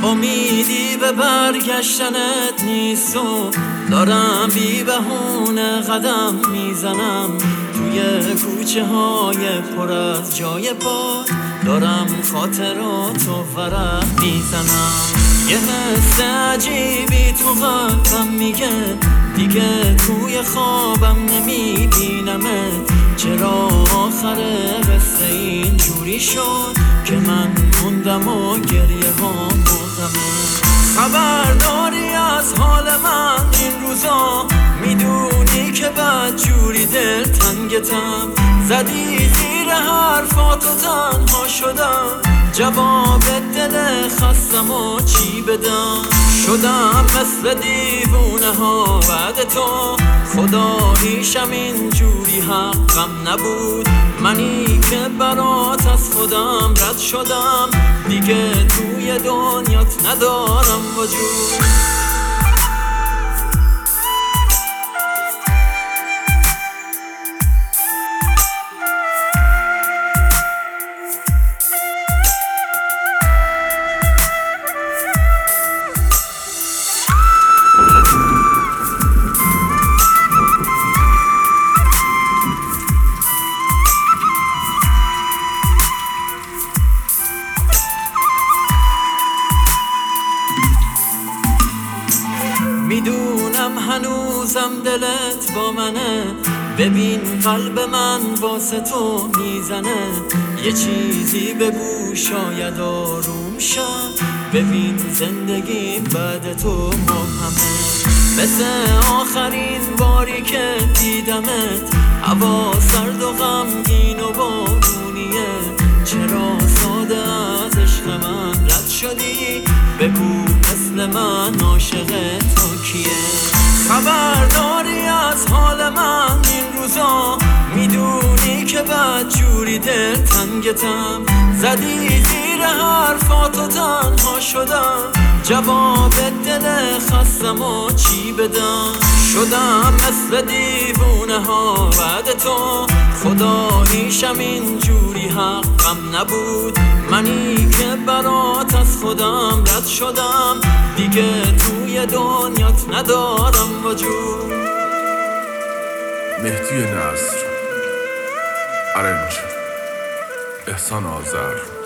امیدی به برگشتنت نیست و دارم بی بهونه قدم میزنم توی کوچه های پر از جای باد، دارم خاطراتو ورق میزنم. یه حس عجیبی تو قلبم میگه دیگه توی خوابم نمیبینمت. چرا آخر قصه اینجوری شد که من موندم و گریه ها بردمه؟ خبر داری از حال من این روزا؟ میدونی که بدجوری دل تنگتم، زدی زیر حرفاتو تنها شدم. جواب دل خستم و چی بدم؟ شدم مثل دیوونه ها بعد تو، خداییشم اینجوری حقم نبود. منی که برات از خودم رد شدم، دیگه توی دنیات ندارم وجود. میدونم هنوزم دلت با منه، ببین قلب من واسه تو میزنه. یه چیزی بگو شاید آروم شم، ببین زندگی بعد تو مبهمه. مثل آخرین باری که دیدمت، هوا سرد و غمگین و بارونیه. چرا ساده از عشق من رد شدی؟ بگو مثل من عاشق تو کیه؟ خبر داری از حال من این روزا؟ میدونی که بدجوری دل تنگتم، زدی زیر حرفاتو تنها شدم. جواب دل خستم و چی بدم؟ شدم مثل دیوونه ها بعد تو، خداییشم اینجوری حقم نبود. منی که برات از خودم رد شدم، دیگه توی دنیات ندارم وجود. مهدی نصر، ارنج احسان آذر.